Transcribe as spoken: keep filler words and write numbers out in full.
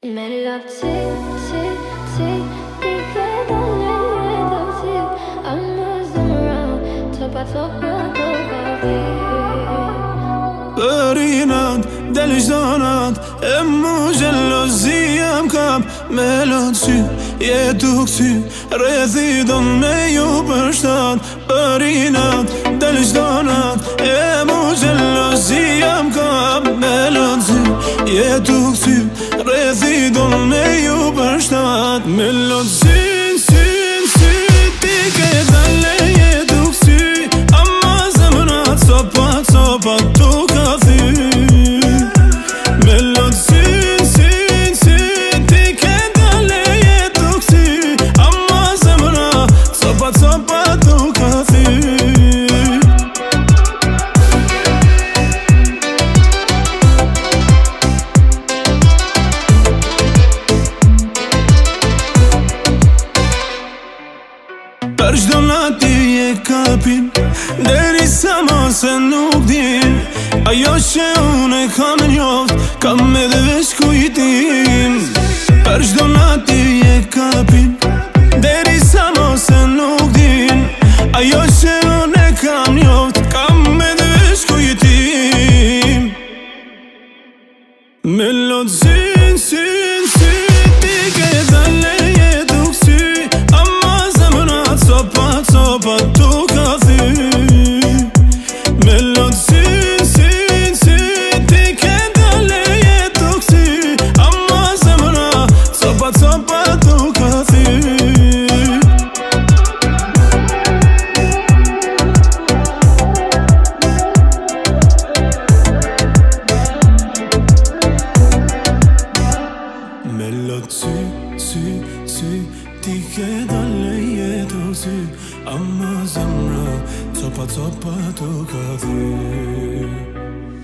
Melodzi, si, si, ti chiedo le dosi. I'm moving around, topa topa topa. Bërinat, delishtonat, e mu gjelozia m'kap melodzi, jetu kësi, rethi do me ju përshtat. Bërinat, delishtonat, e mu gjelozia m'kap melodzi, jetu kësi, rethi do me ju përshtat. Melodzi, si, si, ti ke dale jetu kësi, amma zemrat sopa, sopa tu ka thy. Melodzi, si, si, ti ke dale jetu kësi, amma zemrat sopa, sopa tu ka thy. Për çdo nati e kapin, derisa mos e nuk din. Ajo që unë e kam njoft, kam edhe veç kujtim. Për çdo nati e kapin, derisa mos e nuk din. Ajo që unë e kam njoft, kam edhe veç kujtim. Melodzi, si, si, ti ke dale jetu kësi, amma zemrat sopa, sopa tu ka thy. Melodzi, si, si, ti ke dale jetu kësi, amma zemrat sopa, sopa tu ka thy. Melodzi, si, si, ti ke dale jetu kësi, amma zemra copa, copa tu ka thy.